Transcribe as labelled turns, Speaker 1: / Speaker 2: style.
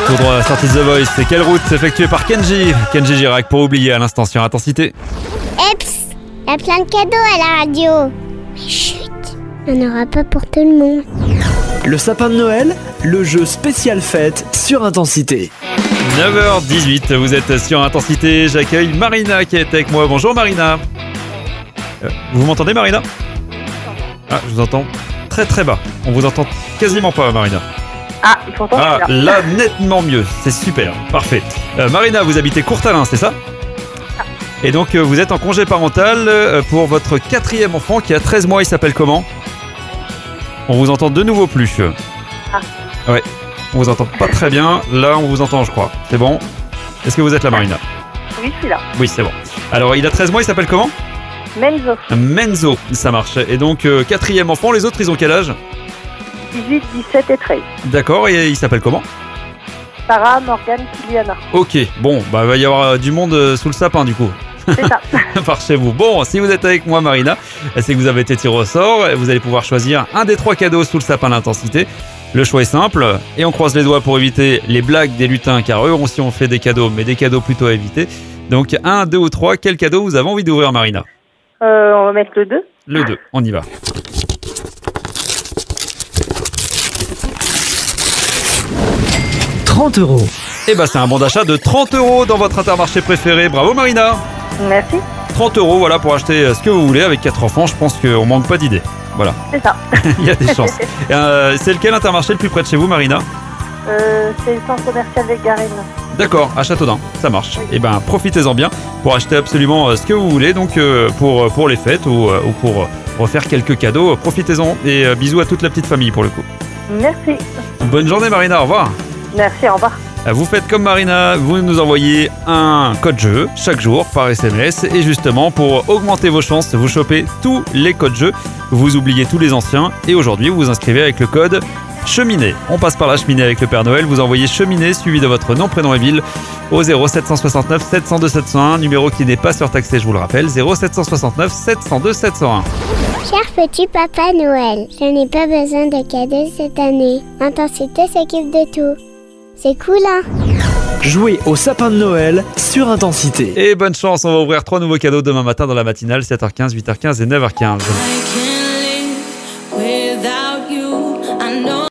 Speaker 1: Tout droit, sortie de The Voice, c'est Quelle route effectuée par Kenji Girac pour oublier à l'instant sur Intensité.
Speaker 2: Eps, il y a plein de cadeaux à la radio. Mais chut, il n'y en aura pas pour tout le monde.
Speaker 3: Le sapin de Noël, le jeu spécial fête sur Intensité.
Speaker 1: 9h18, vous êtes sur Intensité, j'accueille Marina qui est avec moi. Bonjour Marina. Vous m'entendez Marina? Ah, je vous entends très très bas. On vous entend quasiment pas Marina.
Speaker 4: Ah, pourtant je suis là.
Speaker 1: Là, nettement mieux. C'est super, parfait. Marina, vous habitez Courtalin, c'est ça? Et donc, vous êtes en congé parental pour votre 4e enfant qui a 13 mois. Il s'appelle comment? On vous entend de nouveau plus. Ouais, on vous entend pas très bien. Là, on vous entend, je crois. C'est bon? Est-ce que vous êtes là, Marina?
Speaker 4: Oui, je suis là.
Speaker 1: Oui, c'est bon. Alors, il a 13 mois, il s'appelle comment?
Speaker 4: Menzo.
Speaker 1: Menzo, ça marche. Et donc, 4e enfant, les autres, ils ont quel âge?
Speaker 4: 18, 17 et 13.
Speaker 1: D'accord, et il s'appelle comment?
Speaker 4: Sarah, Morgane, Kyliana.
Speaker 1: Ok, bon, bah, il va y avoir du monde sous le sapin, du coup.
Speaker 4: C'est ça.
Speaker 1: Par chez vous. Bon, si vous êtes avec moi, Marina, c'est que vous avez été tiré au sort. Vous allez pouvoir choisir un des 3 cadeaux sous le sapin d'Intensité. Le choix est simple et on croise les doigts pour éviter les blagues des lutins, car eux aussi ont fait des cadeaux, mais des cadeaux plutôt à éviter. Donc 1, 2 ou 3, quel cadeau vous avez envie d'ouvrir, Marina?
Speaker 4: On va mettre le 2.
Speaker 1: Le 2, on y va.
Speaker 3: €30.
Speaker 1: Et bah c'est un bon d'achat de 30 € dans votre Intermarché préféré. Bravo Marina.
Speaker 4: Merci.
Speaker 1: 30 € voilà pour acheter ce que vous voulez avec 4 enfants. Je pense qu'on manque pas d'idées. Voilà.
Speaker 4: C'est ça.
Speaker 1: Il y a des chances. C'est lequel Intermarché le plus près de chez vous, Marina?
Speaker 4: C'est le centre commercial des Garines.
Speaker 1: D'accord, à Châteaudun, ça marche. Et ben profitez-en bien pour acheter absolument ce que vous voulez, donc pour les fêtes ou pour refaire quelques cadeaux. Profitez-en et bisous à toute la petite famille pour le coup.
Speaker 4: Merci.
Speaker 1: Bonne journée Marina, au revoir.
Speaker 4: Merci, au revoir.
Speaker 1: Vous faites comme Marina, vous nous envoyez un code jeu chaque jour par SMS et justement pour augmenter vos chances, vous chopez tous les codes jeux, vous oubliez tous les anciens et aujourd'hui vous vous inscrivez avec le code cheminée. On passe par la cheminée avec le Père Noël, vous envoyez cheminée suivi de votre nom, prénom et ville au 0769 702 701, numéro qui n'est pas surtaxé, je vous le rappelle, 0769 702 701.
Speaker 2: Cher petit Papa Noël, je n'ai pas besoin de cadeaux cette année. Intensité s'occupe de tout. C'est cool, hein?
Speaker 3: Jouez au sapin de Noël sur Intensité.
Speaker 1: Et bonne chance, on va ouvrir 3 nouveaux cadeaux demain matin dans la matinale, 7h15, 8h15 et 9h15.